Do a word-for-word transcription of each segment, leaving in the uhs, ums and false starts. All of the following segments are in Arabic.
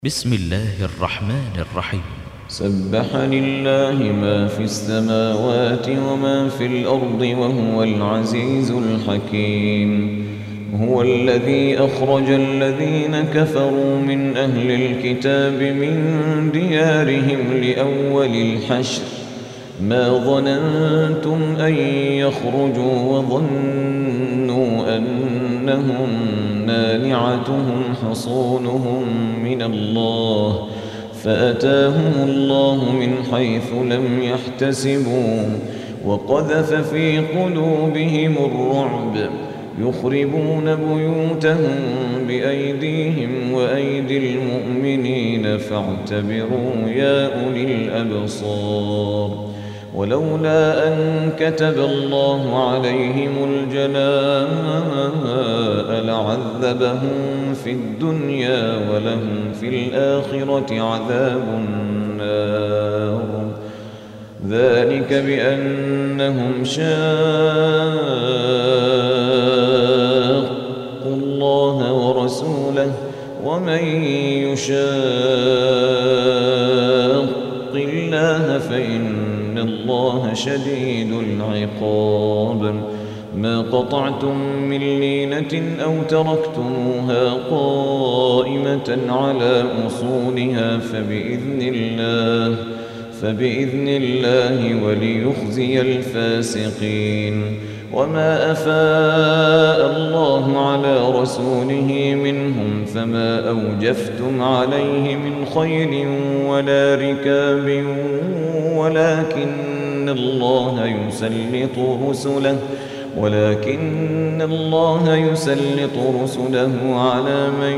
بسم الله الرحمن الرحيم. سبح لله ما في السماوات وما في الأرض وهو العزيز الحكيم. هو الذي أخرج الذين كفروا من أهل الكتاب من ديارهم لأول الحشر ما ظننتم أن يخرجوا وظنوا أنهم مانعتهم حصونهم من الله فأتاهم الله من حيث لم يحتسبوا وقذف في قلوبهم الرعب يخربون بيوتهم بأيديهم وأيدي المؤمنين فاعتبروا يا أولي الأبصار. ولولا أن كتب الله عليهم الجلاء لعذبهم في الدنيا ولهم في الآخرة عذاب النار. ذلك بأنهم شاقوا الله ورسوله ومن يشاق الله فإن الله شديد العقاب. ما قطعتم من لينة أو تركتموها قائمة على أصولها فبإذن الله فبإذن الله وليخزي الفاسقين. وما أفاء الله على رسوله منهم فما أوجفتم عليه من خيل ولا ركاب ولكن الله يسلط رسله ولكن الله يسلط رسله على من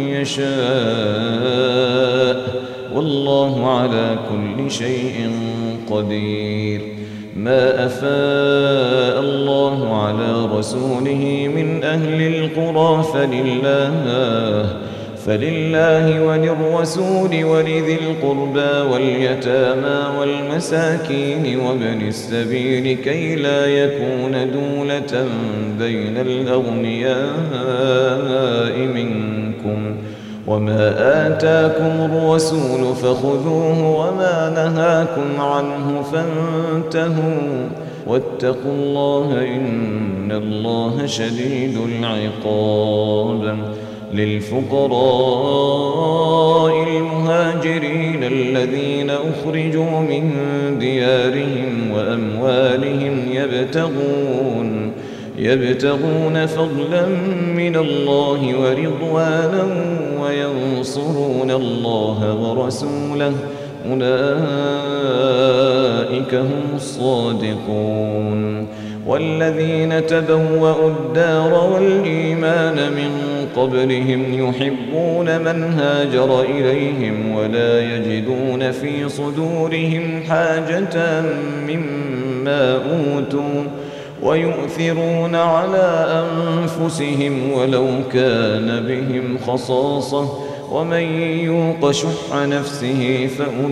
يشاء والله على كل شيء قدير. ما أفاء الله على رسوله من أهل القرى فلله فلله وللرسول ولذي القربى واليتامى والمساكين وابن السبيل كي لا يكون دولة بين الأغنياء منكم. وما آتاكم الرسول فخذوه وما نهاكم عنه فانتهوا واتقوا الله إن الله شديد العقاب. للفقراء المهاجرين الذين أخرجوا من ديارهم وأموالهم يبتغون يبتغون فضلا من الله ورضوانا وينصرون الله ورسوله أولئك هم الصادقون. والذين تبوأوا الدار والإيمان من قبلهم يحبون من هاجر إليهم ولا يجدون في صدورهم حاجة مما أوتوا ويؤثرون على أنفسهم ولو كان بهم خصاصة ومن يوق شح نفسه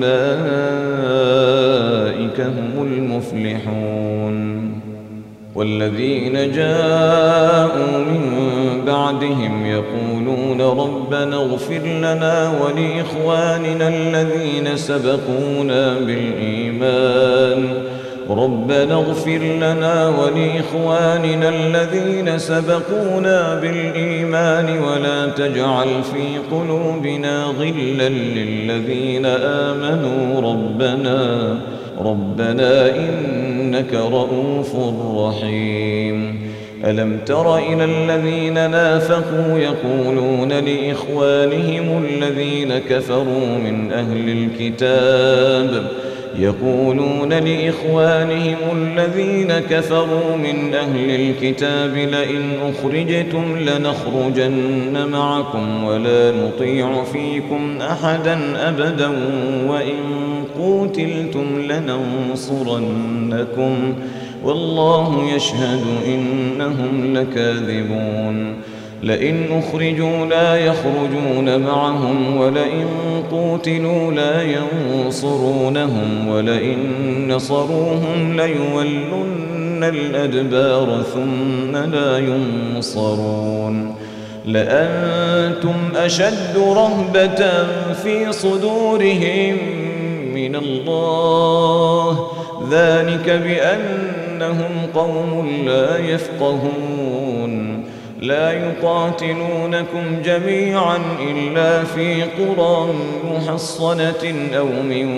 فأولئك هم المفلحون. والذين جاءوا من بعدهم يقولون ربنا اغفر لنا ولإخواننا الذين سبقونا بالإيمان ربنا اغفر لنا ولإخواننا الذين سبقونا بالإيمان ولا تجعل في قلوبنا غلا للذين آمنوا ربنا ربنا إنك رؤوف رحيم. ألم تر إلى الذين نافقوا يقولون لإخوانهم الذين كفروا من أهل الكتاب يقولون لإخوانهم الذين كفروا من أهل الكتاب لئن أخرجتم لنخرجن معكم ولا نطيع فيكم أحدا أبدا وإن قوتلتم لننصرنكم والله يشهد إنهم لكاذبون. لئن أخرجوا لا يخرجون معهم ولئن قوتلوا لا ينصرونهم ولئن نصروهم ليولن الأدبار ثم لا ينصرون. لأنتم أشد رهبة في صدورهم من الله، ذلك بأنهم قوم لا يفقهون. لا يقاتلونكم جميعا إلا في قرى محصنة أو من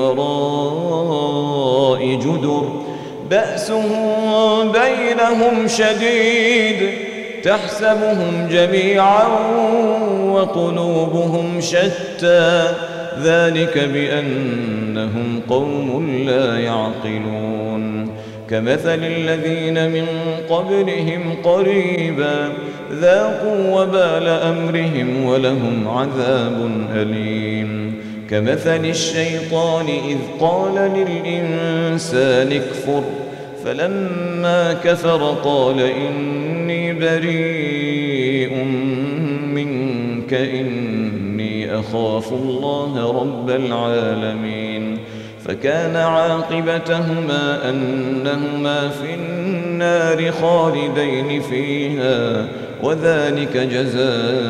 وراء جدر بأسهم بينهم شديد، تحسبهم جميعا وقلوبهم شتى، ذلك بأنهم قوم لا يعقلون. كمثل الذين من قبلهم قريبا ذاقوا وبال أمرهم ولهم عذاب أليم. كمثل الشيطان إذ قال للإنسان اكفر فلما كفر قال إني بريء منك إني أخاف الله رب العالمين. فكان عاقبتهما أنهما في النار خالدين فيها، وذلك جزاء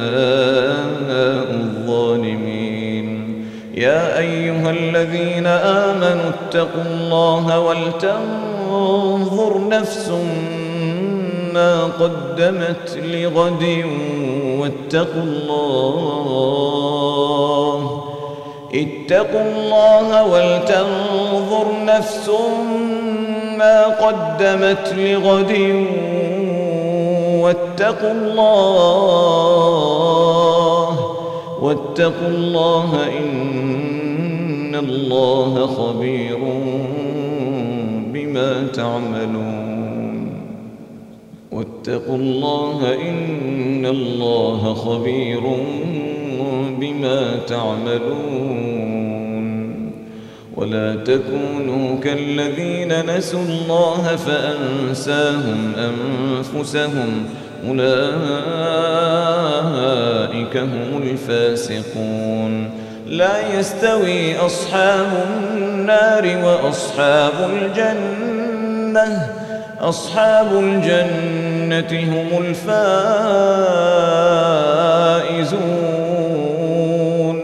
الظالمين. يا أيها الذين آمنوا اتقوا الله ولتنظر نفس ما قدمت لغد واتقوا الله اتقوا الله ولتنظر نفس ما قدمت لغد واتقوا الله واتقوا الله إن الله خبير بما تعملون. واتقوا الله إن الله خبير بما تعملون. ولا تكونوا كالذين نسوا الله فأنساهم أنفسهم أولئك هم الفاسقون. لا يستوي أصحاب النار وأصحاب الجنة أصحاب الجنة هم الفائزون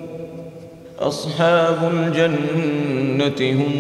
أصحاب الجنة هم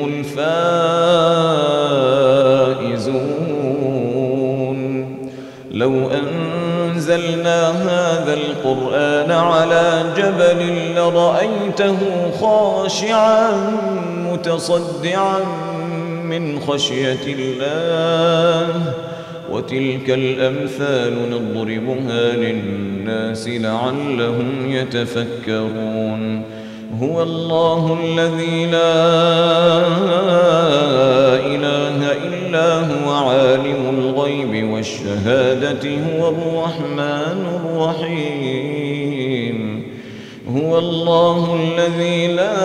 الفائزون. لو أنزلنا هذا القرآن على جبل لرأيته خاشعا متصدعا من خشية الله. وتلك الأمثال نضربها للناس لعلهم يتفكرون. هو الله الذي لا إله إلا هو عالم الغيب والشهادة هو الرحمن الرحيم. هو الله الذي لا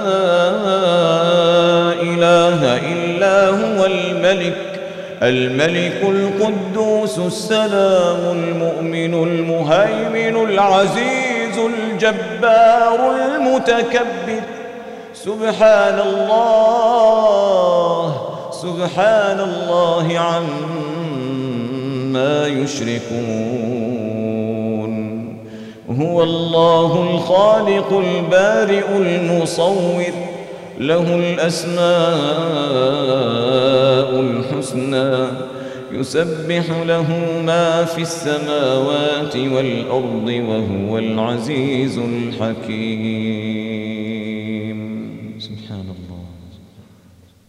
إله إلا هو الملك الملك القدوس السلام المؤمن المهيمن العزيز الجبار المتكبر. سبحان الله سبحان الله عما يشركون. هو الله الخالق البارئ المصور له الأسماء الحسنى يسبح له ما في السماوات والأرض وهو العزيز الحكيم.